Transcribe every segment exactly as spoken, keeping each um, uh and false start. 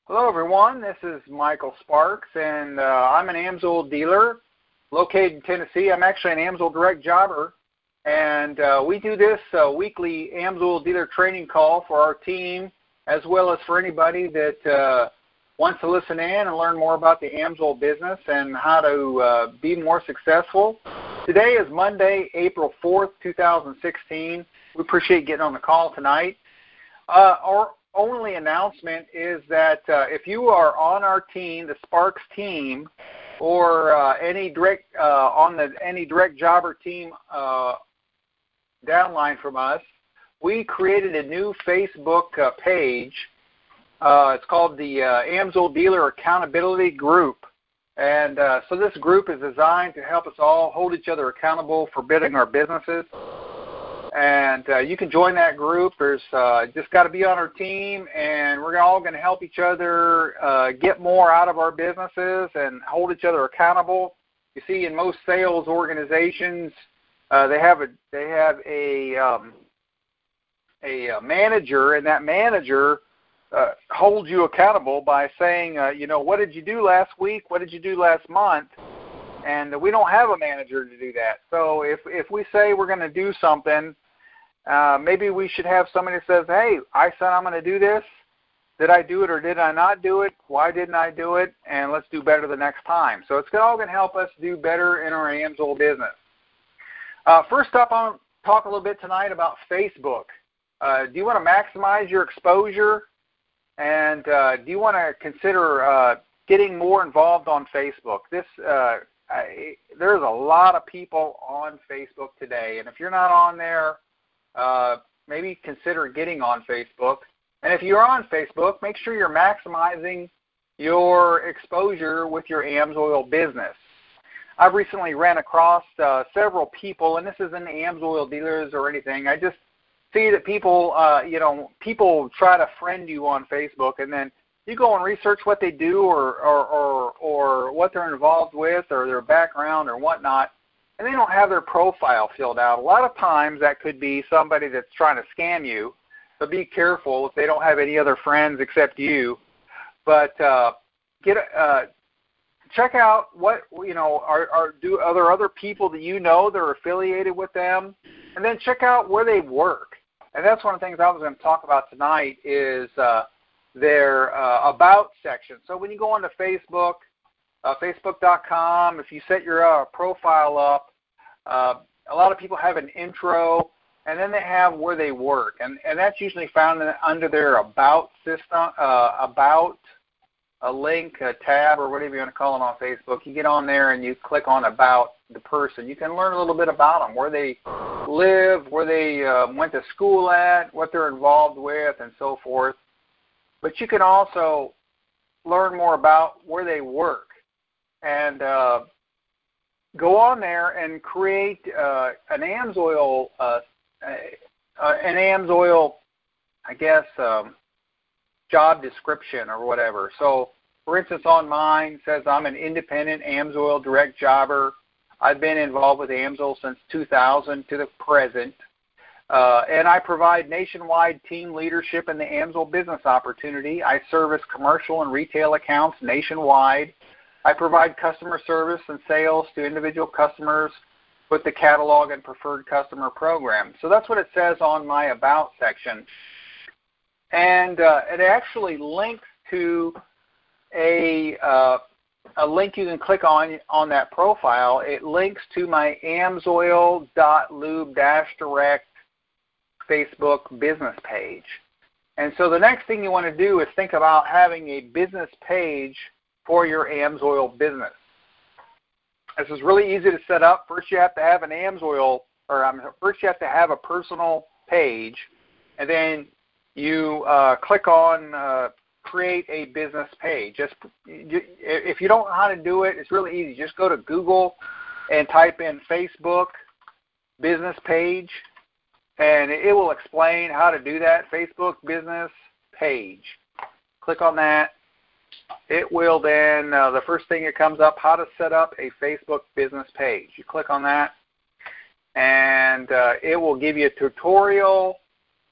Hello, everyone. This is Michael Sparks, and uh, I'm an AMSOIL dealer located in Tennessee. I'm actually an AMSOIL direct jobber, and uh, we do this uh, weekly AMSOIL dealer training call for our team, as well as for anybody that uh, wants to listen in and learn more about the AMSOIL business and how to uh, be more successful. Today is Monday, April fourth, two thousand sixteen. We appreciate getting on the call tonight. Uh, our only announcement is that uh, if you are on our team, the Sparks team, or uh, any direct uh, on the any direct jobber team uh, downline from us, we created a new Facebook uh, page. Uh, it's called the uh, AMSOIL Dealer Accountability Group. And uh, so this group is designed to help us all hold each other accountable for building our businesses. And uh, you can join that group. There's uh, just got to be on our team, and we're all going to help each other uh, get more out of our businesses and hold each other accountable. You see, in most sales organizations, uh, they have a they have a um, a, a manager, and that manager uh, holds you accountable by saying, uh, you know, what did you do last week? What did you do last month? And we don't have a manager to do that. So if if we say we're going to do something, uh, maybe we should have somebody that says, hey, I said I'm going to do this. Did I do it or did I not do it? Why didn't I do it? And let's do better the next time. So it's all going to help us do better in our AMSOIL business. Uh, first up, I want to talk a little bit tonight about Facebook. Uh, do you want to maximize your exposure? And uh, do you want to consider uh, getting more involved on Facebook? This uh, I, there's a lot of people on Facebook today, and if you're not on there, uh, maybe consider getting on Facebook. And if you're on Facebook, make sure you're maximizing your exposure with your AMSOIL business. I've recently ran across uh, several people, and this isn't AMSOIL dealers or anything. I just see that people, uh, you know, people try to friend you on Facebook, and then you go and research what they do or, or, or, or what they're involved with or their background or whatnot, and they don't have their profile filled out. A lot of times that could be somebody that's trying to scam you, so be careful if they don't have any other friends except you. But uh, get uh, check out what, you know, are, are do other other people that you know that are affiliated with them, and then check out where they work. And that's one of the things I was going to talk about tonight is uh, their uh, About section. So when you go onto Facebook, uh, Facebook dot com, if you set your uh, profile up, uh, a lot of people have an intro, and then they have where they work. And, and that's usually found in, under their About system, uh, About, a link, a tab, or whatever you want to call it on Facebook. You get on there and you click on About the person. You can learn a little bit about them, where they live, where they uh, went to school at, what they're involved with, and so forth. But you can also learn more about where they work and uh, go on there and create uh, an AMSOIL, uh, uh, an AMSOIL, I guess, um, job description or whatever. So, for instance, on mine it says I'm an independent AMSOIL direct jobber. I've been involved with AMSOIL since two thousand to the present. Uh, and I provide nationwide team leadership in the AMSOIL business opportunity. I service commercial and retail accounts nationwide. I provide customer service and sales to individual customers with the catalog and preferred customer program. So that's what it says on my About section. And uh, it actually links to a, uh, a link you can click on on that profile. It links to my amsoil dot lube dash direct Facebook business page. And so the next thing you want to do is think about having a business page for your AMSOIL business. This is really easy to set up. First you have to have an AMSOIL, or um, first you have to have a personal page, and then you uh, click on uh, create a business page. Just if you don't know how to do it, it's really easy. Just go to Google and type in Facebook business page, and it will explain how to do that. Facebook business page. Click on that. It will then, uh, the first thing that comes up, how to set up a Facebook business page. You click on that, and uh, it will give you a tutorial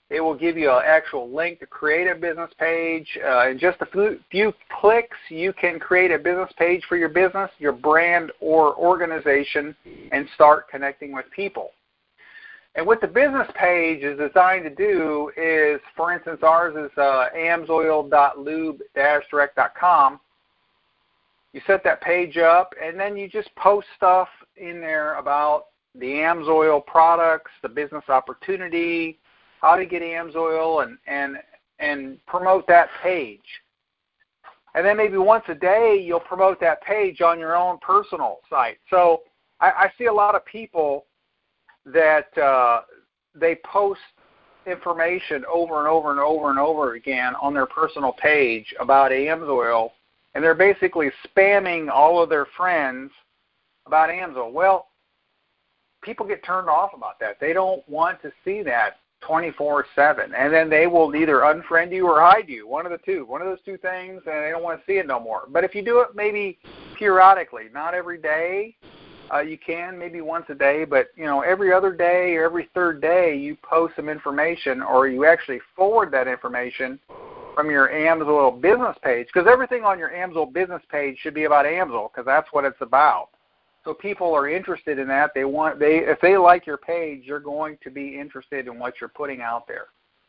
It will give you an actual link to create a business page. Uh, in just a few, few clicks, you can create a business page for your business, your brand, or organization, and start connecting with people. And what the business page is designed to do is, for instance, ours is uh, amsoil dot lube dash direct dot com. You set that page up, and then you just post stuff in there about the AMSOIL products, the business opportunity, how to get AMSOIL, and, and, and promote that page. And then maybe once a day, you'll promote that page on your own personal site. So I, I see a lot of people that uh, they post information over and over and over and over again on their personal page about AMSOIL, and they're basically spamming all of their friends about AMSOIL. Well, people get turned off about that. They don't want to see that twenty-four seven, and then they will either unfriend you or hide you, one of the two, one of those two things, and they don't want to see it no more. But if you do it maybe periodically, not every day, uh, you can, maybe once a day, but you know, every other day or every third day you post some information, or you actually forward that information from your AMSOIL business page, because everything on your AMSOIL business page should be about AMSOIL, because that's what it's about. So people are interested in that. They want they if they like your page, you're going to be interested in what you're putting out there.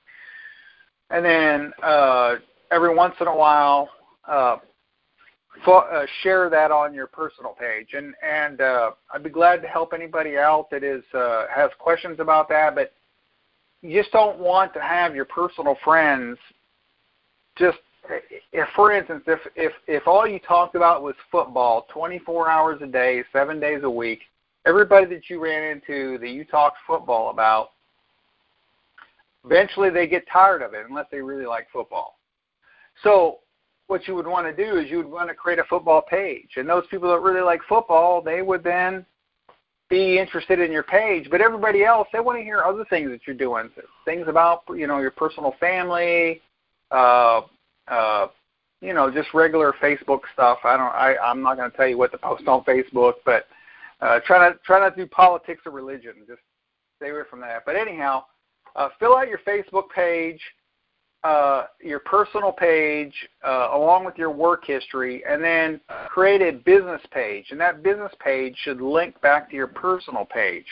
And then uh, every once in a while, uh, fo- uh, share that on your personal page. And and uh, I'd be glad to help anybody out that is uh, has questions about that. But you just don't want to have your personal friends just. If, for instance, if, if, if all you talked about was football twenty-four hours a day, seven days a week, everybody that you ran into that you talked football about, eventually they get tired of it unless they really like football. So what you would want to do is you would want to create a football page. And those people that really like football, they would then be interested in your page. But everybody else, they want to hear other things that you're doing, things about, you know, your personal family, uh, Uh, you know, just regular Facebook stuff. I don't. I, I'm not going to tell you what to post on Facebook, but uh, try not try not to do politics or religion. Just stay away from that. But anyhow, uh, fill out your Facebook page, uh, your personal page, uh, along with your work history, and then create a business page. And that business page should link back to your personal page.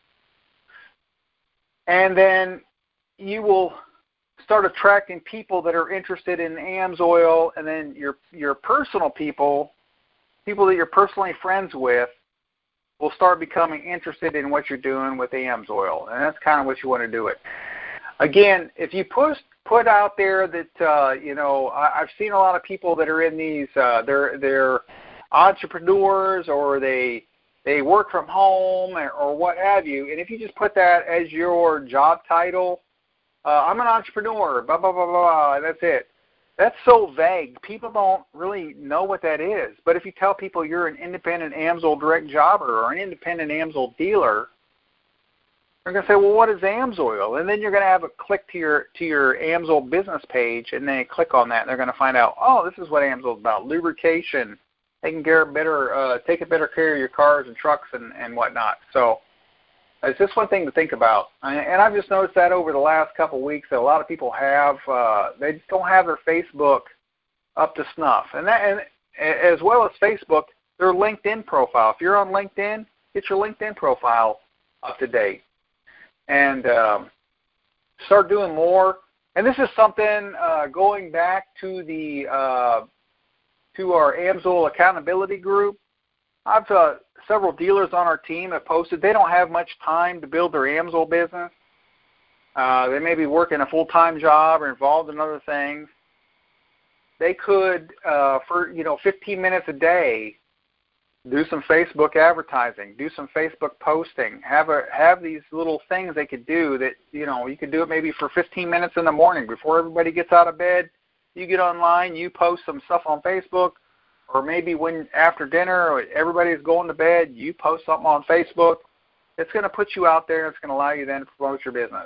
And then you will start attracting people that are interested in AMSOIL, and then your your personal people, people that you're personally friends with, will start becoming interested in what you're doing with AMSOIL, and that's kind of what you want to do it. Again, if you put put out there that uh, you know, I, I've seen a lot of people that are in these, uh, they're they're entrepreneurs, or they they work from home, or, or what have you, and if you just put that as your job title. Uh, I'm an entrepreneur, blah, blah, blah, blah, and that's it. That's so vague. People don't really know what that is. But if you tell people you're an independent AMSOIL direct jobber or an independent AMSOIL dealer, they're going to say, well, what is AMSOIL? And then you're going to have a click to your to your AMSOIL business page, and then they click on that, and they're going to find out, oh, this is what AMSOIL is about, lubrication, taking care of better, uh, taking better care of your cars and trucks and, and whatnot. So it's just one thing to think about. And I've just noticed that over the last couple of weeks that a lot of people have, uh, they just don't have their Facebook up to snuff. And, that, and as well as Facebook, their LinkedIn profile. If you're on LinkedIn, get your LinkedIn profile up to date. And um, start doing more. And this is something uh, going back to the uh, to our AMSOIL accountability group. I've uh, several dealers on our team have posted they don't have much time to build their AMSOIL business. Uh, they may be working a full-time job or involved in other things. They could, uh, for you know, fifteen minutes a day, do some Facebook advertising, do some Facebook posting, have a have these little things they could do that, you know, you could do it maybe for fifteen minutes in the morning before everybody gets out of bed. You get online, you post some stuff on Facebook. Or maybe when after dinner or everybody's going to bed, you post something on Facebook. It's going to put you out there. It's going to allow you then to promote your business.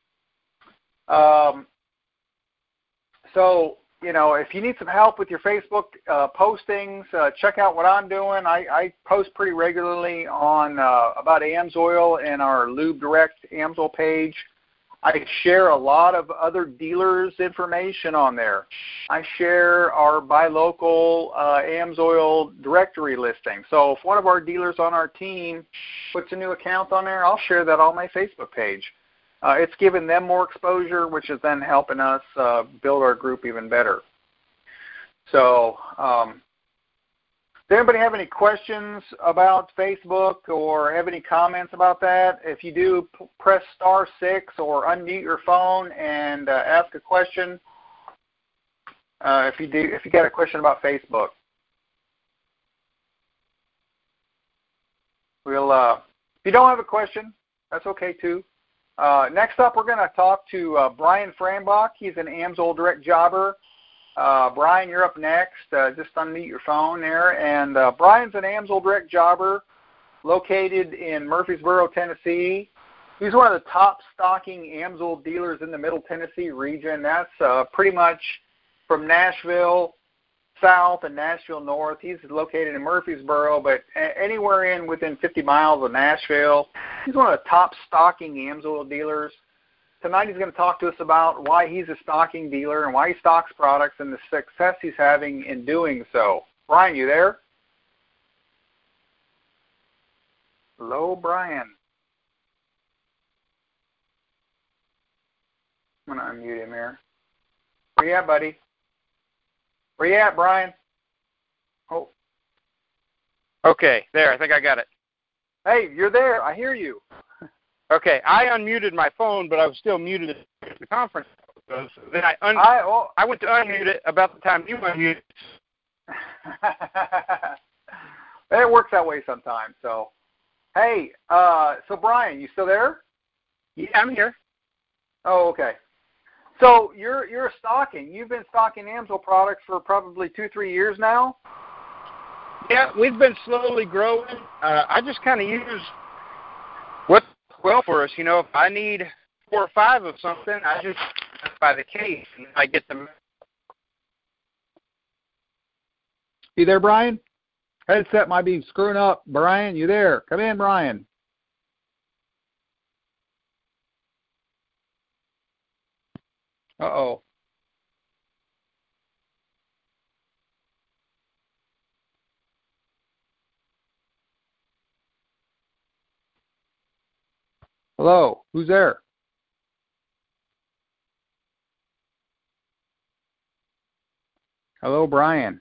Um, so, you know, if you need some help with your Facebook uh, postings, uh, check out what I'm doing. I, I post pretty regularly on uh, about AMSOIL and our Lube Direct AMSOIL page. I share a lot of other dealers' information on there. I share our buy local uh, AMSOIL directory listing. So if one of our dealers on our team puts a new account on there, I'll share that on my Facebook page. Uh, it's giving them more exposure, which is then helping us uh, build our group even better. So um, does anybody have any questions about Facebook or have any comments about that? If you do, p- press star six or unmute your phone and uh, ask a question. Uh, if you do, if you got a question about Facebook, we'll. Uh, if you don't have a question, that's okay too. Uh, next up, we're going to talk to uh, Brian Frambach. He's an AMSOIL direct jobber. Uh, Brian, you're up next. Uh, just unmute your phone there. And uh, Brian's an AMSOIL direct jobber located in Murfreesboro, Tennessee. He's one of the top stocking AMSOIL dealers in the Middle Tennessee region. That's uh, pretty much from Nashville south and Nashville north. He's located in Murfreesboro, but a- anywhere in within fifty miles of Nashville. He's one of the top stocking AMSOIL dealers. Tonight he's going to talk to us about why he's a stocking dealer and why he stocks products and the success he's having in doing so. Brian, you there? Hello, Brian. I'm going to unmute him here. Where you at, buddy? Where you at, Brian? Oh. Okay, there. I think I got it. Hey, you're there. I hear you. Okay, I unmuted my phone, but I was still muted at the conference. So then I, un- I, oh. I went to unmute it about the time you unmuted. It works that way sometimes. So, hey, uh, so Brian, you still there? Yeah, I'm here. Oh, okay. So you're you're stocking. You've been stocking AMSOIL products for probably two, three years now? Yeah, we've been slowly growing. Uh, I just kind of use what's well for us. You know, if I need four or five of something, I just buy the case and I get them. You there, Brian? Headset might be screwing up. Brian, you there? Come in, Brian. Uh-oh. Hello, who's there? Hello, Brian.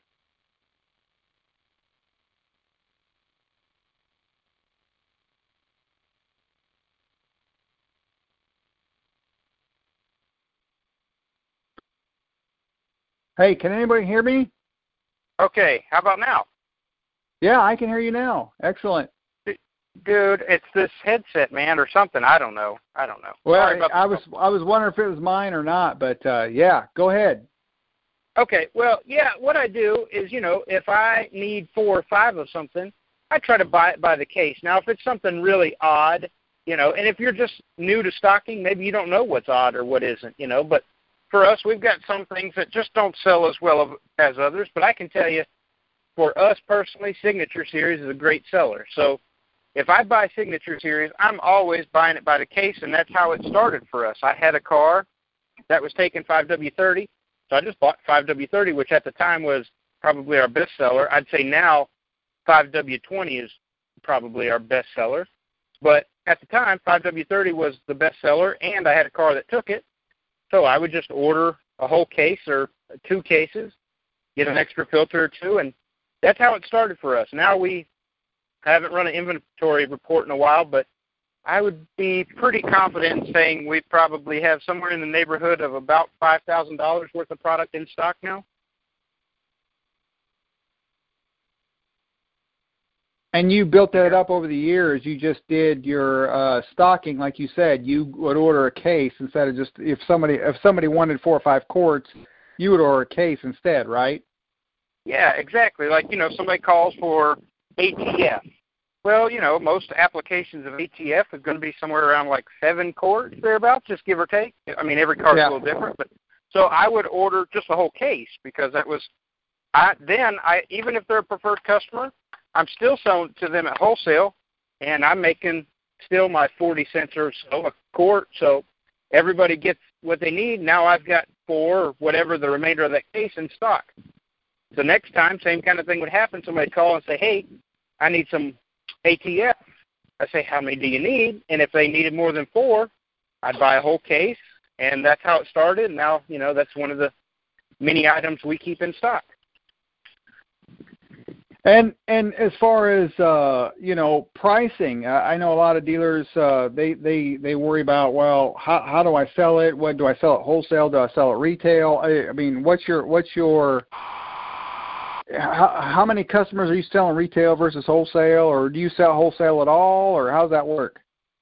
Hey, can anybody hear me? Okay, how about now? Yeah, I can hear you now. Excellent. Dude, it's this headset, man, or something. I don't know. I don't know. Well, I was I was wondering if it was mine or not, but uh, yeah, go ahead. Okay, well, yeah, what I do is, you know, if I need four or five of something, I try to buy it by the case. Now, if it's something really odd, you know, and if you're just new to stocking, maybe you don't know what's odd or what isn't, you know, but for us, we've got some things that just don't sell as well as others, but I can tell you, for us personally, Signature Series is a great seller. So if I buy Signature Series, I'm always buying it by the case, and that's how it started for us. I had a car that was taking five W thirty, so I just bought five W thirty, which at the time was probably our best seller. I'd say now five W twenty is probably our best seller. But at the time, five W thirty was the best seller, and I had a car that took it. So I would just order a whole case or two cases, get an extra filter or two, and that's how it started for us. Now we haven't run an inventory report in a while, but I would be pretty confident in saying we probably have somewhere in the neighborhood of about five thousand dollars worth of product in stock now. And you built that up over the years. You just did your uh, stocking, like you said. You would order a case instead of just if somebody if somebody wanted four or five quarts, you would order a case instead, right? Yeah, exactly. Like, you know, somebody calls for A T F. Well, you know, most applications of A T F is going to be somewhere around like seven quarts thereabouts, just give or take. I mean, every card's yeah. a little different, but so I would order just a whole case because that was. I then I even if they're a preferred customer, I'm still selling to them at wholesale, and I'm making still my forty cents or so a quart. So everybody gets what they need. Now I've got four or whatever the remainder of that case in stock. So next time, same kind of thing would happen. Somebody would call and say, hey, I need some A T F. I say, how many do you need? And if they needed more than four, I'd buy a whole case, and that's how it started. Now, you know, that's one of the many items we keep in stock. And and as far as uh, you know, pricing, uh, I know a lot of dealers uh, they they they worry about, well, how how do I sell it? What do I sell it wholesale? Do I sell it retail? I, I mean, what's your what's your how, how many customers are you selling retail versus wholesale, or do you sell wholesale at all, or how does that work?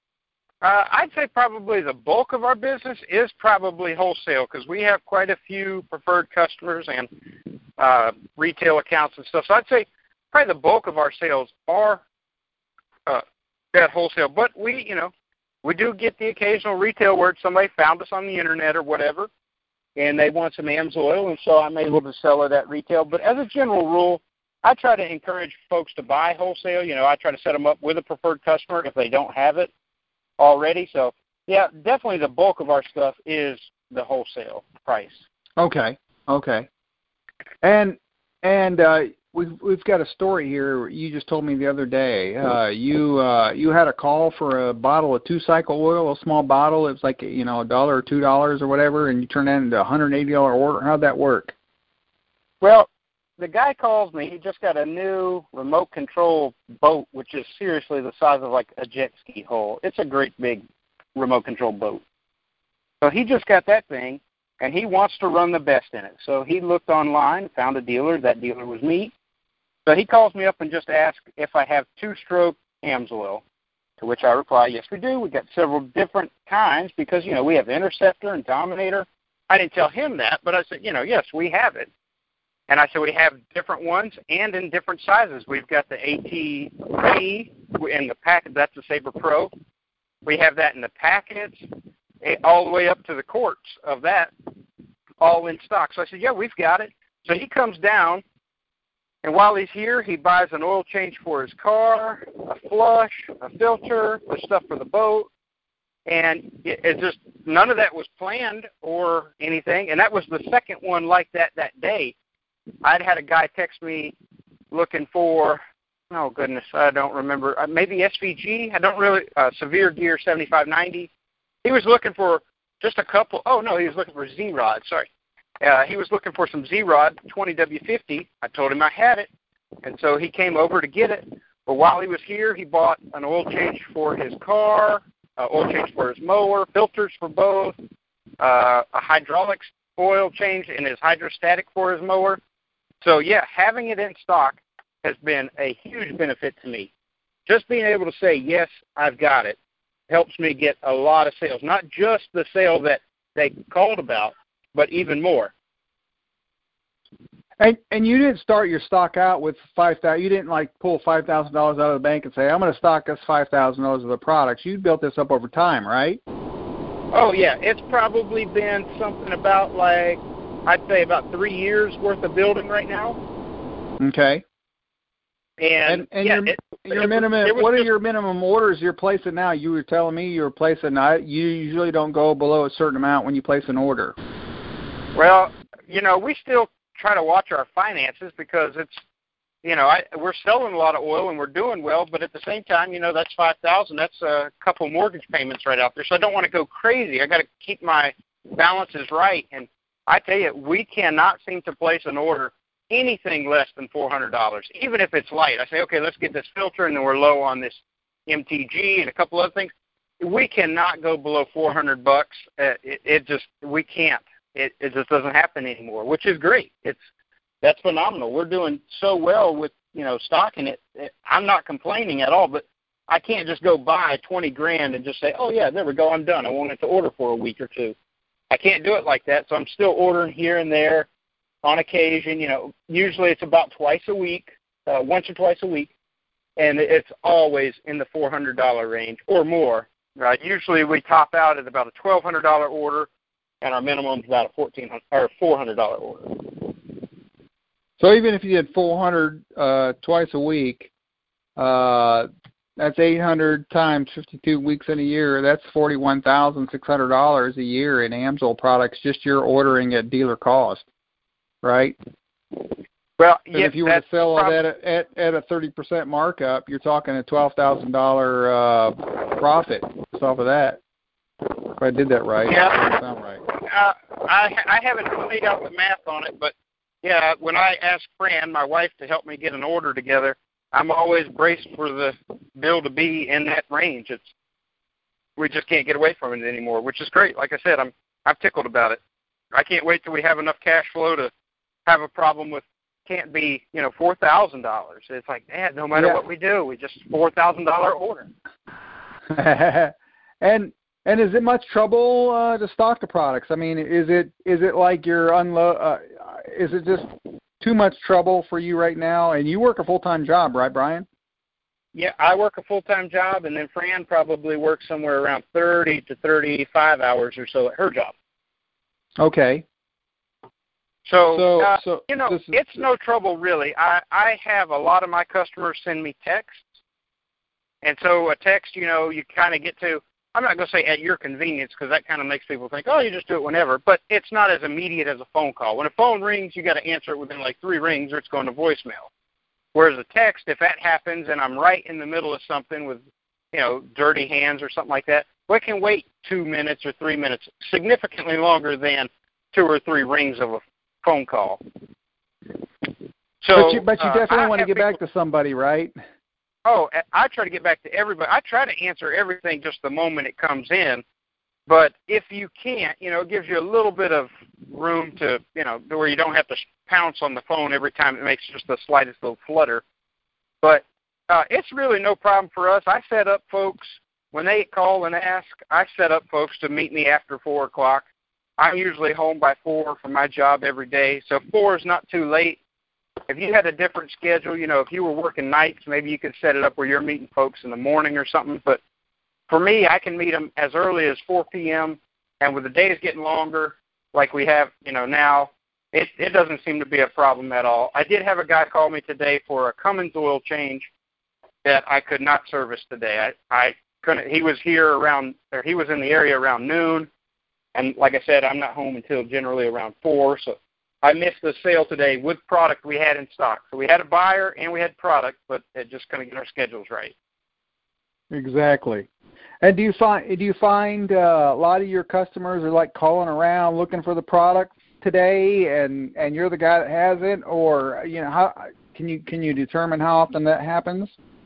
Uh, I'd say probably the bulk of our business is probably wholesale because we have quite a few preferred customers and uh, retail accounts and stuff. So I'd say probably the bulk of our sales are uh, at wholesale. But we, you know, we do get the occasional retail where somebody found us on the internet or whatever, and they want some AMSOIL, and so I'm able to sell it at retail. But as a general rule, I try to encourage folks to buy wholesale. You know, I try to set them up with a preferred customer if they don't have it already. So, yeah, definitely the bulk of our stuff is the wholesale price. Okay, okay. And and uh, we've we've got a story here. You just told me the other day. Uh, you uh, you had a call for a bottle of two-cycle oil, a small bottle. It was like, you know, a dollar or two dollars or whatever, and you turned that into a hundred eighty dollar order. How'd that work? Well, the guy calls me. He just got a new remote control boat, which is seriously the size of like a jet ski hull. It's a great big remote control boat. So he just got that thing, and he wants to run the best in it. So he looked online, found a dealer. That dealer was me. So he calls me up and just asks if I have two-stroke AMSOIL, to which I reply, yes, we do. We've got several different kinds because, you know, we have Interceptor and Dominator. I didn't tell him that, but I said, you know, yes, we have it. And I said we have different ones and in different sizes. We've got the A T P in the packet. That's the Sabre Pro. We have that in the packets, all the way up to the quarts of that, all in stock. So I said, yeah, we've got it. So he comes down, and while he's here, he buys an oil change for his car, a flush, a filter, the stuff for the boat. And it, it just, none of that was planned or anything. And that was the second one like that that day. I'd had a guy text me looking for, oh, goodness, I don't remember, uh, maybe S V G. I don't really, uh, Severe Gear seventy-five ninety. He was looking for just a couple, oh, no, he was looking for Z-Rod, sorry. Uh, he was looking for some Z-Rod twenty W fifty. I told him I had it, and so he came over to get it. But while he was here, he bought an oil change for his car, uh, oil change for his mower, filters for both, uh, a hydraulics oil change in his hydrostatic for his mower. So, yeah, having it in stock has been a huge benefit to me. Just being able to say, yes, I've got it, helps me get a lot of sales. Not just the sale that they called about, but even more. And and you didn't start your stock out with five thousand. You didn't like pull five thousand dollars out of the bank and say, I'm going to stock us five thousand dollars of the products. You built this up over time, right? Oh yeah, it's probably been something about like I'd say about three years worth of building right now. Okay. And, and, and yeah, your, it, your it, minimum. it What just, are your minimum orders you're placing now? You were telling me you were placing. I, you usually don't go below a certain amount when you place an order. Well, you know, we still try to watch our finances because it's, you know, I, we're selling a lot of oil and we're doing well, but at the same time, you know, that's five thousand. That's a couple mortgage payments right out there. So I don't want to go crazy. I got to keep my balances right. And I tell you, we cannot seem to place an order anything less than four hundred dollars, even if it's light. I say, okay, let's get this filter, and then we're low on this M T G and a couple other things. We cannot go below four hundred bucks. Uh, it, it just, we can't. It, it just doesn't happen anymore, which is great. It's that's phenomenal. We're doing so well with, you know, stocking it. I'm not complaining at all, but I can't just go buy twenty grand and just say, oh yeah, there we go, I'm done. I won't have to order for a week or two. I can't do it like that, so I'm still ordering here and there on occasion. You know, usually it's about twice a week, uh, once or twice a week, and it's always in the four hundred dollars range or more. Right? Usually we top out at about a twelve hundred dollars order, and our minimum is about a fourteen hundred dollars or four hundred dollars order. So even if you did four hundred uh, twice a week, uh, That's eight hundred times fifty-two weeks in a year. That's forty-one thousand six hundred dollars a year in AMSUL products, just you're ordering at dealer cost, right? Well, and yeah, if you were to sell it at a, at, at a thirty percent markup, you're talking a twelve thousand dollars uh, profit off of that. If I did that right, yeah. That doesn't sound right. Uh, I, I haven't laid out the math on it, but, yeah, when I ask Fran, my wife, to help me get an order together, I'm always braced for the bill to be in that range. It's we just can't get away from it anymore, which is great. Like I said, I'm I'm tickled about it. I can't wait till we have enough cash flow to have a problem with can't be you know four thousand dollars. It's like, man, no matter yeah. what we do, we just four thousand dollar order. and and is it much trouble uh, to stock the products? I mean, is it is it like you're unload? Uh, is it just too much trouble for you right now? And you work a full-time job, right, Brian? Yeah, I work a full-time job, and then Fran probably works somewhere around thirty to thirty-five hours or so at her job. Okay. So, so, uh, so you know, is, it's no trouble, really. I, I have a lot of my customers send me texts, and so a text, you know, you kind of get to, I'm not going to say at your convenience because that kind of makes people think, oh, you just do it whenever, but it's not as immediate as a phone call. When a phone rings, you got to answer it within like three rings or it's going to voicemail. Whereas a text, if that happens and I'm right in the middle of something with, you know, dirty hands or something like that, well, it can wait two minutes or three minutes, significantly longer than two or three rings of a phone call. So, but you, but you uh, definitely I want to get people, back to somebody, right? Oh, I try to get back to everybody. I try to answer everything just the moment it comes in. But if you can't, you know, it gives you a little bit of room to, you know, where you don't have to pounce on the phone every time it makes just the slightest little flutter. But uh, it's really no problem for us. I set up folks, when they call and ask, I set up folks to meet me after four o'clock. I'm usually home by four for my job every day, so four is not too late. If you had a different schedule, you know, if you were working nights, maybe you could set it up where you're meeting folks in the morning or something. But for me, I can meet them as early as four p.m., and with the days getting longer, like we have, you know, now, it, it doesn't seem to be a problem at all. I did have a guy call me today for a Cummins oil change that I could not service today. I, I couldn't. He was here around, or he was in the area around noon, and like I said, I'm not home until generally around four, so I missed the sale today with product we had in stock. So we had a buyer and we had product, but it just couldn't get our schedules right. Exactly. And do you find do you find uh, a lot of your customers are like calling around looking for the product today, and, and you're the guy that has it, or you know how can you can you determine how often that happens?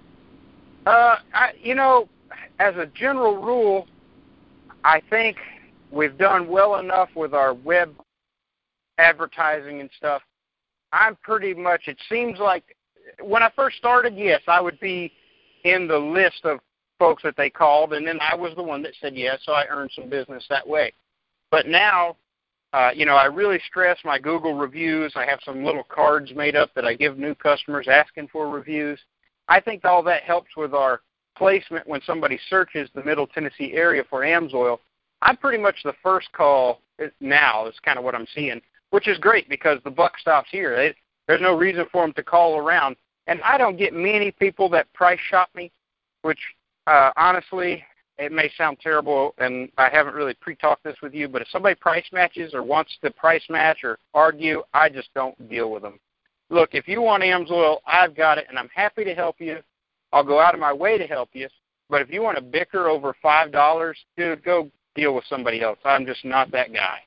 Uh, I, you know, as a general rule, I think we've done well enough with our web advertising and stuff. I'm pretty much, it seems like when I first started, yes, I would be in the list of folks that they called, and then I was the one that said yes, so I earned some business that way. But now, uh, you know, I really stress my Google reviews. I have some little cards made up that I give new customers asking for reviews. I think all that helps with our placement when somebody searches the Middle Tennessee area for AMSOIL. I'm pretty much the first call now, is kind of what I'm seeing, which is great because the buck stops here. It, there's no reason for them to call around. And I don't get many people that price shop me, which uh, honestly, it may sound terrible, and I haven't really pre-talked this with you, but if somebody price matches or wants to price match or argue, I just don't deal with them. Look, if you want AMSOIL, I've got it, and I'm happy to help you. I'll go out of my way to help you. But if you want to bicker over five dollars, dude, go deal with somebody else. I'm just not that guy.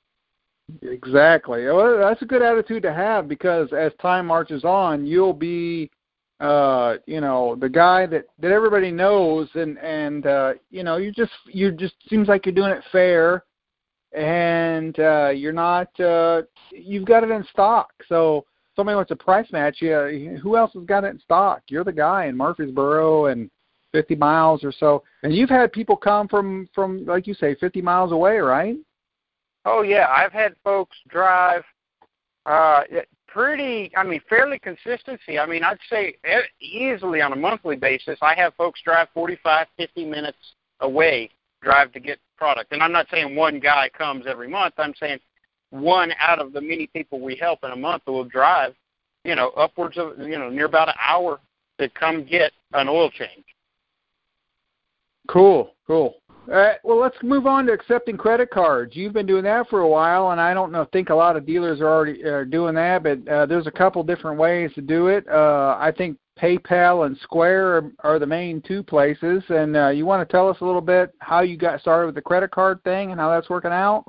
Exactly. Well, that's a good attitude to have because as time marches on, you'll be, uh, you know, the guy that, that everybody knows, and and uh, you know, you just you just seems like you're doing it fair, and uh, you're not. Uh, you've got it in stock. So somebody wants a price match. Yeah, who else has got it in stock? You're the guy in Murfreesboro and fifty miles or so, and you've had people come from from like you say, fifty miles away, right? Oh, yeah. I've had folks drive uh, pretty, I mean, fairly consistency. I mean, I'd say easily on a monthly basis, I have folks drive forty-five, fifty minutes away, drive to get product. And I'm not saying one guy comes every month. I'm saying one out of the many people we help in a month will drive, you know, upwards of, you know, near about an hour to come get an oil change. Cool, cool. Uh, well, let's move on to accepting credit cards. You've been doing that for a while, and I don't know, think a lot of dealers are already uh, doing that, but uh, there's a couple different ways to do it. Uh, I think PayPal and Square are, are the main two places, and uh, you want to tell us a little bit how you got started with the credit card thing and how that's working out?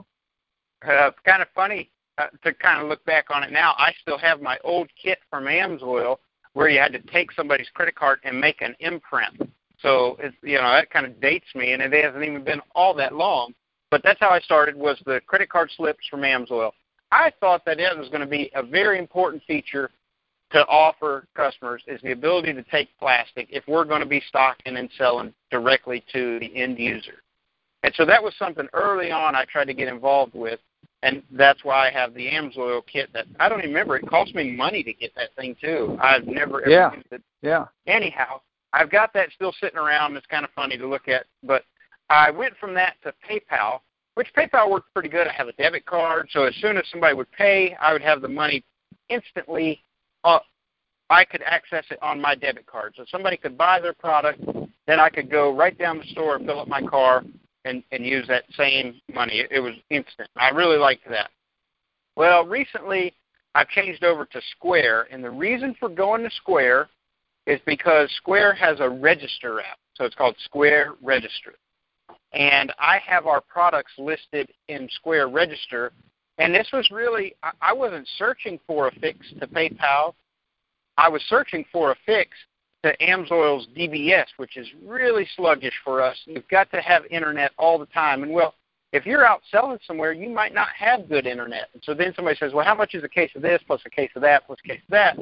Uh, it's kind of funny uh, to kind of look back on it now. I still have my old kit from AMSOIL where you had to take somebody's credit card and make an imprint. So, it's, you know, that kind of dates me, and it hasn't even been all that long. But that's how I started, was the credit card slips from AMSOIL. I thought that it was going to be a very important feature to offer customers, is the ability to take plastic if we're going to be stocking and selling directly to the end user. And so that was something early on I tried to get involved with, and that's why I have the AMSOIL kit that I don't even remember. It cost me money to get that thing, too. I've never ever yeah. used it. Yeah. Anyhow, I've got that still sitting around. It's kind of funny to look at. But I went from that to PayPal, which PayPal worked pretty good. I have a debit card, so as soon as somebody would pay, I would have the money instantly. Uh, I could access it on my debit card. So somebody could buy their product, then I could go right down the store and fill up my car and, and use that same money. It, it was instant. I really liked that. Well, recently I've changed over to Square, and the reason for going to Square is because Square has a register app. So it's called Square Register. And I have our products listed in Square Register. And this was really, I wasn't searching for a fix to PayPal. I was searching for a fix to AMSOIL's D B S, which is really sluggish for us. You've got to have internet all the time. And, well, if you're out selling somewhere, you might not have good internet. And so then somebody says, well, how much is a case of this plus a case of that plus a case of that?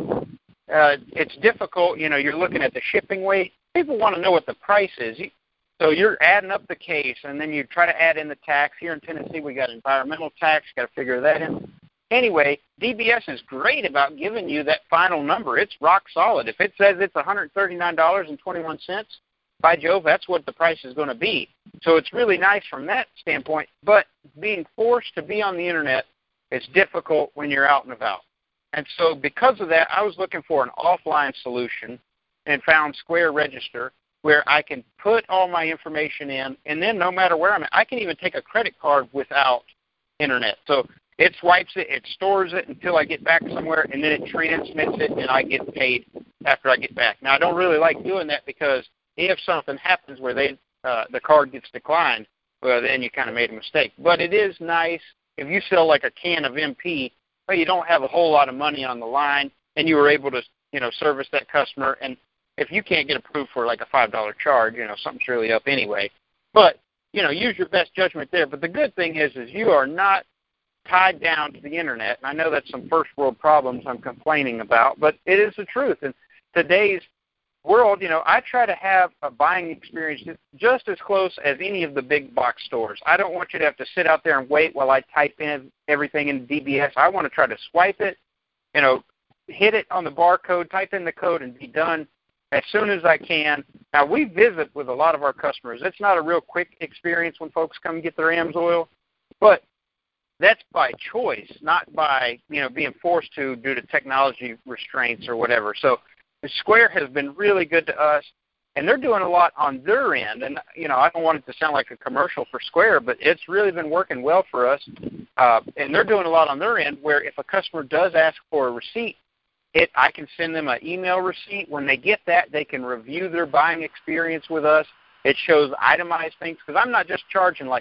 Uh, it's difficult. You know, you're looking at the shipping weight. People want to know what the price is. So you're adding up the case, and then you try to add in the tax. Here in Tennessee, we got environmental tax. Got to figure that in. Anyway, D B S is great about giving you that final number. It's rock solid. If it says it's one hundred thirty-nine dollars and twenty-one cents, by Jove, that's what the price is going to be. So it's really nice from that standpoint. But being forced to be on the internet is difficult when you're out and about. And so because of that, I was looking for an offline solution and found Square Register, where I can put all my information in, and then no matter where I'm at, I can even take a credit card without internet. So it swipes it, it stores it until I get back somewhere, and then it transmits it, and I get paid after I get back. Now, I don't really like doing that because if something happens where they uh, the card gets declined, well, then you kind of made a mistake. But it is nice if you sell like a can of M P, but you don't have a whole lot of money on the line, and you were able to, you know, service that customer. And if you can't get approved for like a five dollar charge, you know, something's really up anyway. But, you know, use your best judgment there. But the good thing is, is you are not tied down to the internet. And I know that's some first world problems I'm complaining about, but it is the truth. In today's world, you know, I try to have a buying experience just as close as any of the big box stores. I don't want you to have to sit out there and wait while I type in everything in D B S. I want to try to swipe it, you know, hit it on the barcode, type in the code, and be done as soon as I can. Now, we visit with a lot of our customers. It's not a real quick experience when folks come and get their AMSOIL, but that's by choice, not by, you know, being forced to due to technology restraints or whatever. So Square has been really good to us, and they're doing a lot on their end. And, you know, I don't want it to sound like a commercial for Square, but it's really been working well for us. Uh, and they're doing a lot on their end where if a customer does ask for a receipt, it I can send them an email receipt. When they get that, they can review their buying experience with us. It shows itemized things, because I'm not just charging like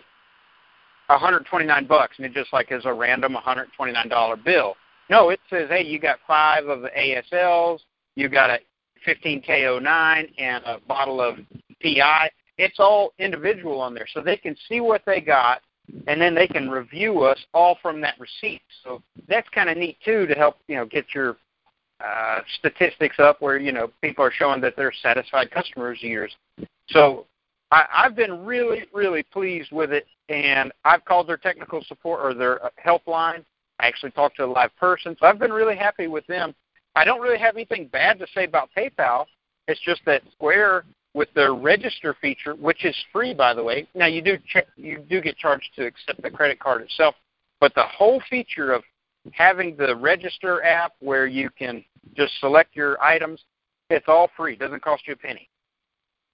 one hundred twenty-nine bucks, and it just like is a random one hundred twenty-nine dollar bill. No, it says, hey, you got five of the A S Ls, you got a fifteen K oh nine, and a bottle of P I. It's all individual on there, so they can see what they got, and then they can review us all from that receipt. So that's kind of neat too, to help, you know, get your uh, statistics up where, you know, people are showing that they're satisfied customers years. So I, I've been really, really pleased with it, and I've called their technical support or their helpline. I actually talked to a live person, so I've been really happy with them. I don't really have anything bad to say about PayPal. It's just that Square, with their register feature, which is free, by the way. Now, you do check, you do get charged to accept the credit card itself, but the whole feature of having the register app where you can just select your items, it's all free. It doesn't cost you a penny.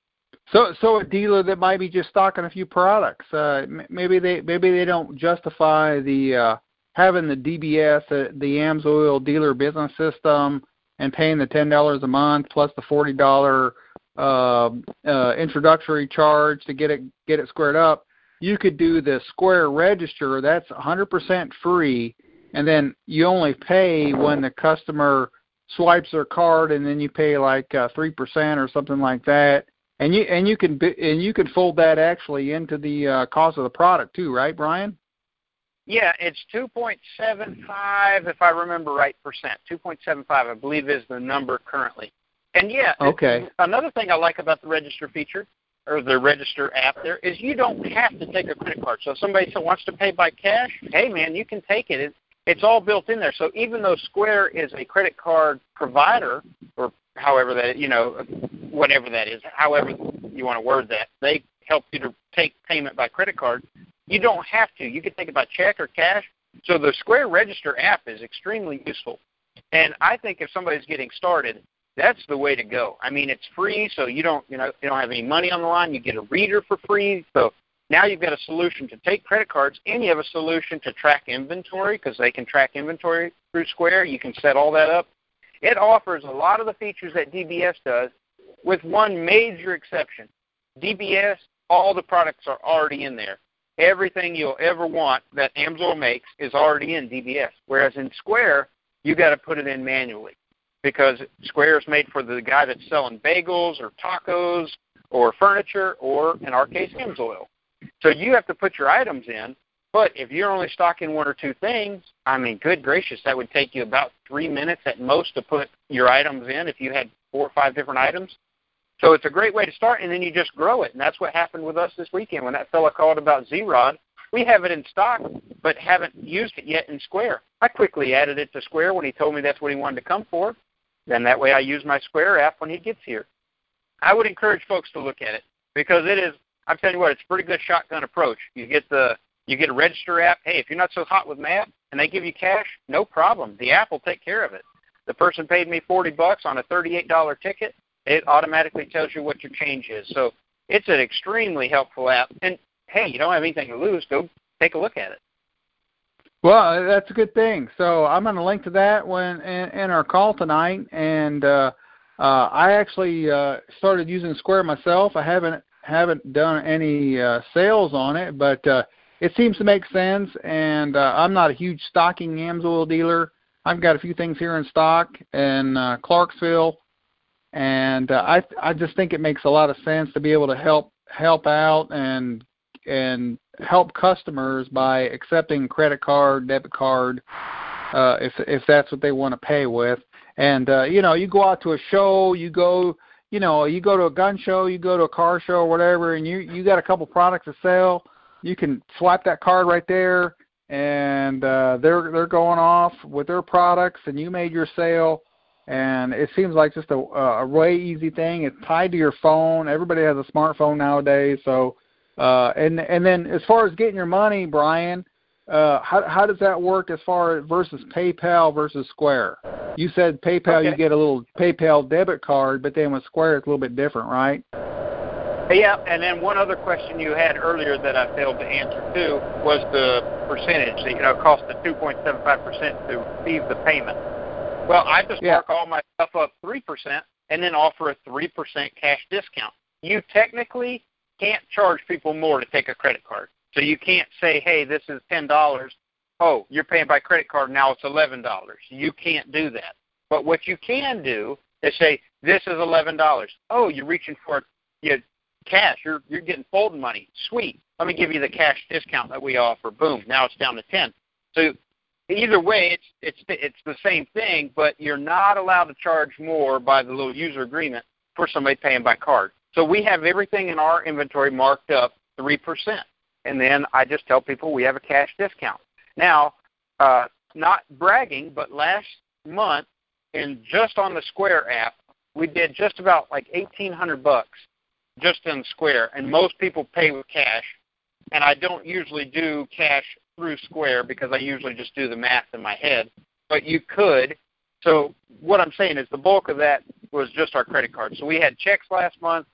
So, so a dealer that might be just stocking a few products, uh, maybe they maybe they don't justify the uh, having the D B S, uh, the AMSOIL Dealer Business System, and paying the ten dollars a month plus the forty dollar uh, uh, introductory charge to get it get it squared up. You could do the Square Register. That's one hundred percent free, and then you only pay when the customer swipes their card, and then you pay like uh, three percent or something like that. And you and you can and you can fold that actually into the uh, cost of the product too, right, Brian? Yeah, it's two point seven five, if I remember right, percent. two point seven five, I believe, is the number currently. And yeah, okay. Another thing I like about the Register feature or the Register app there is you don't have to take a credit card. So if somebody wants to pay by cash, hey man, you can take it. It's, it's all built in there. So even though Square is a credit card provider, or however that, you know, whatever that is, however you want to word that, they help you to take payment by credit card. You don't have to. You can take it by check or cash. So the Square Register app is extremely useful. And I think if somebody's getting started, that's the way to go. I mean, it's free, so you don't, you know, you don't have any money on the line. You get a reader for free. So now you've got a solution to take credit cards, and you have a solution to track inventory because they can track inventory through Square. You can set all that up. It offers a lot of the features that D B S does, with one major exception. D B S, all the products are already in there. Everything you'll ever want that AMSOIL makes is already in D B S, whereas in Square, you got to put it in manually because Square is made for the guy that's selling bagels or tacos or furniture or, in our case, AMSOIL. So you have to put your items in, but if you're only stocking one or two things, I mean, good gracious, that would take you about three minutes at most to put your items in if you had four or five different items. So it's a great way to start, and then you just grow it. And that's what happened with us this weekend when that fella called about Z-Rod. We have it in stock, but haven't used it yet in Square. I quickly added it to Square when he told me that's what he wanted to come for. Then that way I use my Square app when he gets here. I would encourage folks to look at it because it is, I'm telling you what, it's a pretty good shotgun approach. You get the you get a Register app. Hey, if you're not so hot with math and they give you cash, no problem. The app will take care of it. The person paid me forty bucks on a thirty-eight dollar ticket. It automatically tells you what your change is. So it's an extremely helpful app. And, hey, you don't have anything to lose. Go take a look at it. Well, that's a good thing. So I'm going to link to that when in, in our call tonight. And uh, uh, I actually uh, started using Square myself. I haven't haven't done any uh, sales on it, but uh, it seems to make sense. And uh, I'm not a huge stocking AMSOIL dealer. I've got a few things here in stock in uh, Clarksville. And uh, I I just think it makes a lot of sense to be able to help help out and and help customers by accepting credit card, debit card, uh, if if that's what they want to pay with. And uh, you know, you go out to a show, you go you know you go to a gun show, you go to a car show or whatever, and you you got a couple products to sell. You can swipe that card right there, and uh, they're they're going off with their products, and you made your sale. And it seems like just a, a way easy thing. It's tied to your phone. Everybody has a smartphone nowadays. So, uh, and and then as far as getting your money, Brian, uh, how how does that work as far as versus PayPal versus Square? You said PayPal, okay. You get a little PayPal debit card, but then with Square it's a little bit different, right? Yeah, and then one other question you had earlier that I failed to answer too was the percentage. You know, it costs the two point seven five percent to receive the payment. Well, I just yeah. mark all my stuff up three percent and then offer a three percent cash discount. You technically can't charge people more to take a credit card. So you can't say, hey, this is ten dollars. Oh, you're paying by credit card, now it's eleven dollars. You can't do that. But what you can do is say, this is eleven dollars. Oh, you're reaching for you cash. You're, you're getting folding money. Sweet. Let me give you the cash discount that we offer. Boom. Now it's down to ten. So either way, it's it's it's the same thing, but you're not allowed to charge more by the little user agreement for somebody paying by card. So we have everything in our inventory marked up three percent, and then I just tell people we have a cash discount. Now, uh, not bragging, but last month, and just on the Square app, we did just about like eighteen hundred bucks just in Square, and most people pay with cash, and I don't usually do cash through Square because I usually just do the math in my head, but you could. So what I'm saying is the bulk of that was just our credit card. So we had checks last month.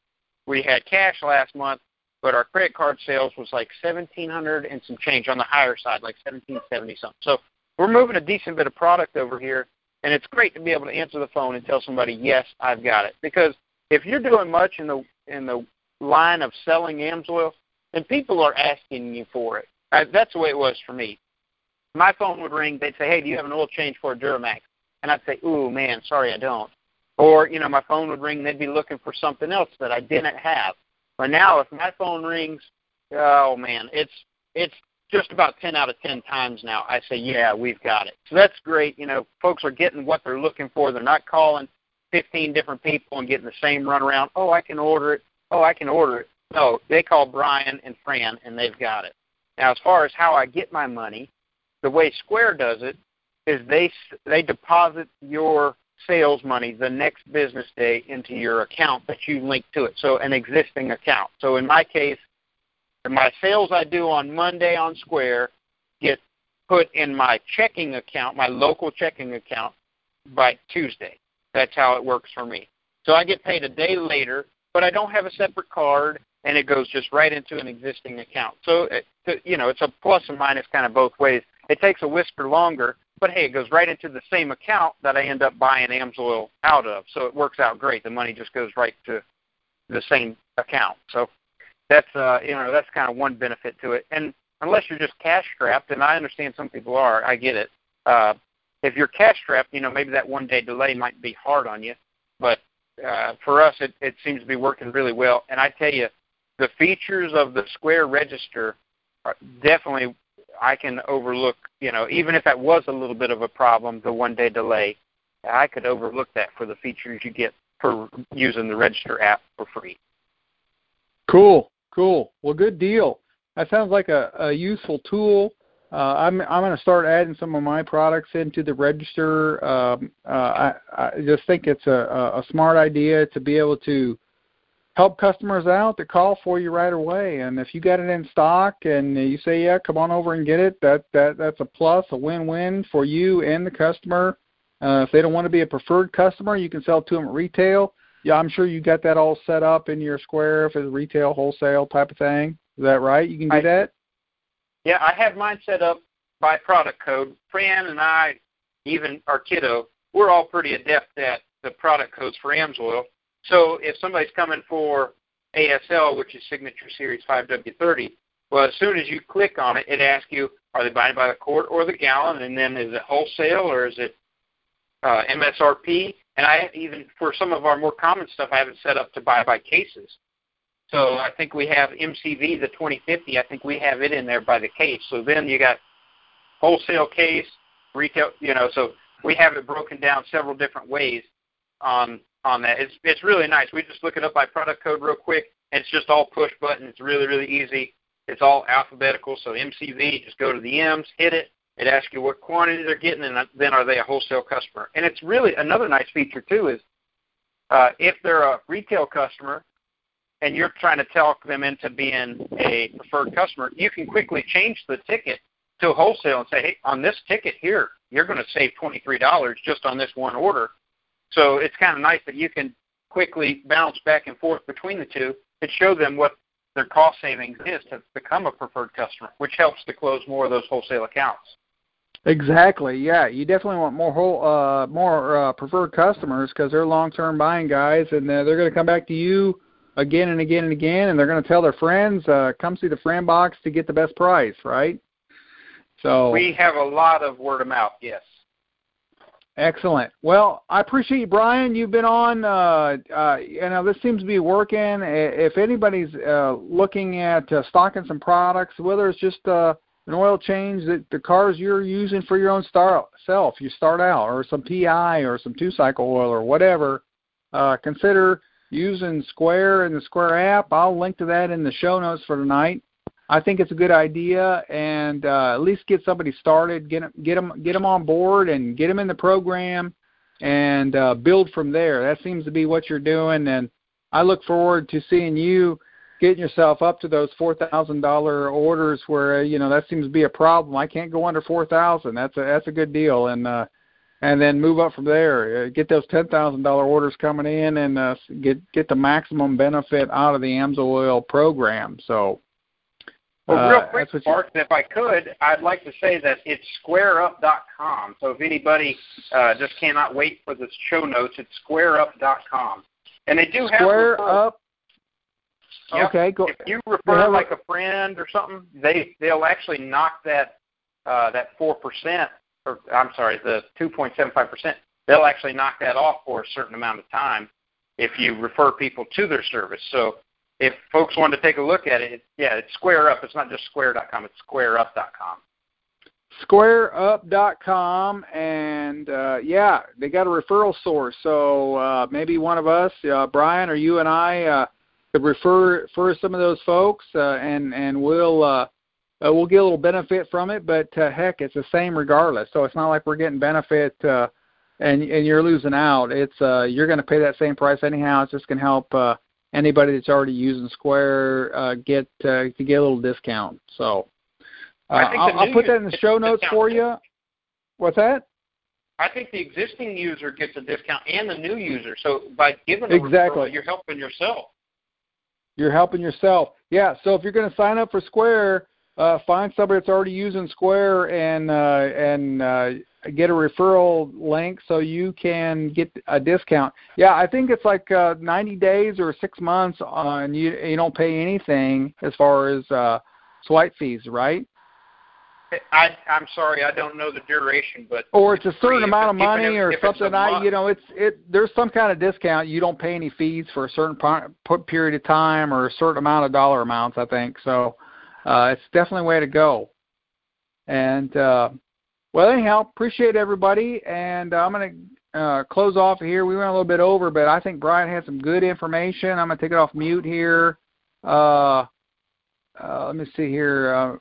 we had cash last month, but our credit card sales was like seventeen hundred and some change on the higher side, like seventeen seventy something. So we're moving a decent bit of product over here, and it's great to be able to answer the phone and tell somebody, yes, I've got it. Because if you're doing much in the in the line of selling AMSOIL, then people are asking you for it. I, that's the way it was for me. My phone would ring. They'd say, hey, do you have an oil change for a Duramax? And I'd say, ooh, man, sorry, I don't. Or, you know, my phone would ring, and they'd be looking for something else that I didn't have. But now if my phone rings, oh, man, it's it's just about ten out of ten times now I say, yeah, we've got it. So that's great. You know, folks are getting what they're looking for. They're not calling fifteen different people and getting the same runaround. Oh, I can order it. Oh, I can order it. No, they call Brian and Fran, and they've got it. Now, as far as how I get my money, the way Square does it is they they deposit your sales money the next business day into your account that you link to it, so an existing account. So in my case, my sales I do on Monday on Square get put in my checking account, my local checking account, by Tuesday. That's how it works for me. So I get paid a day later, but I don't have a separate card, and it goes just right into an existing account. So, it, you know, it's a plus and minus kind of both ways. It takes a whisker longer, but, hey, it goes right into the same account that I end up buying AMSOIL out of. So it works out great. The money just goes right to the same account. So that's, uh, you know, that's kind of one benefit to it. And unless you're just cash-strapped, and I understand some people are, I get it. Uh, if you're cash-strapped, you know, maybe that one-day delay might be hard on you. But uh, for us, it, it seems to be working really well. And I tell you, the features of the Square Register are definitely I can overlook, you know, even if that was a little bit of a problem, the one-day delay, I could overlook that for the features you get for using the Register app for free. Cool, cool. Well, good deal. That sounds like a, a useful tool. Uh, I'm I'm going to start adding some of my products into the Register. Um, uh, I, I just think it's a, a smart idea to be able to help customers out to call for you right away. And if you got it in stock and you say, yeah, come on over and get it, that, that that's a plus, a win-win for you and the customer. Uh, if they don't want to be a preferred customer, you can sell to them at retail. Yeah, I'm sure you got that all set up in your Square if it's retail, wholesale type of thing. Is that right? You can do I, that? Yeah, I have mine set up by product code. Fran and I, even our kiddo, we're all pretty adept at the product codes for AMSOIL. So if somebody's coming for A S L, which is Signature Series five W thirty, well, as soon as you click on it, it asks you, are they buying by the quart or the gallon? And then is it wholesale or is it uh, M S R P? And I even, for some of our more common stuff, I have it set up to buy by cases. So I think we have M C V, the twenty fifty, I think we have it in there by the case. So then you got wholesale case, retail, you know, so we have it broken down several different ways on on that. It's it's really nice. We just look it up by product code real quick, and it's just all push button. It's really, really easy. It's all alphabetical. So M C V, just go to the M's, hit it. It asks you what quantity they're getting, and then are they a wholesale customer. And it's really another nice feature, too, is uh, if they're a retail customer and you're trying to talk them into being a preferred customer, you can quickly change the ticket to wholesale and say, hey, on this ticket here, you're going to save twenty-three dollars just on this one order. So it's kind of nice that you can quickly bounce back and forth between the two and show them what their cost savings is to become a preferred customer, which helps to close more of those wholesale accounts. Exactly. Yeah, you definitely want more whole, uh, more uh, preferred customers because they're long-term buying guys, and uh, they're going to come back to you again and again and again, and they're going to tell their friends, uh, come see the Fran Box to get the best price, right? So we have a lot of word of mouth, yes. Excellent. Well, I appreciate you, Brian. You've been on, uh, uh, you know, this seems to be working. If anybody's uh, looking at uh, stocking some products, whether it's just uh, an oil change, that the cars you're using for your own start, self, you start out, or some P I or some two-cycle oil or whatever, uh, consider using Square and the Square app. I'll link to that in the show notes for tonight. I think it's a good idea, and uh, at least get somebody started, get them, get them, get them on board, and get them in the program, and uh, build from there. That seems to be what you're doing, and I look forward to seeing you getting yourself up to those four thousand dollars orders where, you know, that seems to be a problem. I can't go under four thousand dollars. That's a that's a good deal, and uh, and then move up from there. Uh, get those ten thousand dollar orders coming in, and uh, get get the maximum benefit out of the AMSOIL Oil program. So, well, uh, real quick, that's Mark, if I could, I'd like to say that it's square up dot com. So if anybody uh, just cannot wait for the show notes, it's square up dot com, and they do have Square Up. Yep. Okay, go. If you refer like a friend or something, they they'll actually knock that uh, that four percent, or I'm sorry, the two point seven five percent. They'll actually knock that off for a certain amount of time if you refer people to their service. So if folks want to take a look at it, it yeah, it's Square Up. It's not just square dot com. It's square up dot com. square up dot com, and uh, yeah, they got a referral source. So uh, maybe one of us, uh, Brian or you and I. Uh, could refer refer some of those folks, uh, and and we'll uh, uh, we'll get a little benefit from it. But uh, heck, it's the same regardless. So it's not like we're getting benefit uh, and and you're losing out. It's uh, you're going to pay that same price anyhow. It's just going to help uh, anybody that's already using Square uh, get uh, to get a little discount. So uh, I'll, I'll put that in the show notes for you. What's that? I think the existing user gets a discount and the new user. So by giving a exactly. referral, you're helping yourself. You're helping yourself. Yeah, so if you're going to sign up for Square, uh, find somebody that's already using Square and uh, and uh, get a referral link so you can get a discount. Yeah, I think it's like uh, ninety days or six months, uh, and you you don't pay anything as far as uh, swipe fees, right? I, I'm sorry, I don't know the duration, but or it's a certain amount of money or if something. I, you know, it's it. There's some kind of discount. You don't pay any fees for a certain period of time or a certain amount of dollar amounts. I think so. Uh, it's definitely a way to go. And uh, well, anyhow, appreciate everybody. And I'm going to uh, close off here. We went a little bit over, but I think Brian had some good information. I'm going to take it off mute here. Uh, uh, let me see here. Uh,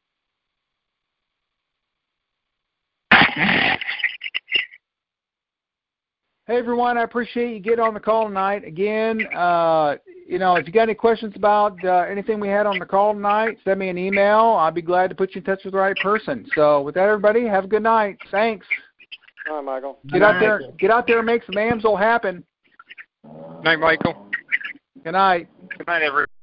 Hey, everyone, I appreciate you getting on the call tonight. Again, uh, you know, if you got any questions about uh, anything we had on the call tonight, send me an email. I'll be glad to put you in touch with the right person. So with that, everybody, have a good night. Thanks. All right, Michael. Get out there, get out there and make some AMSOIL happen. Night, Michael. Good night. Good night, everyone.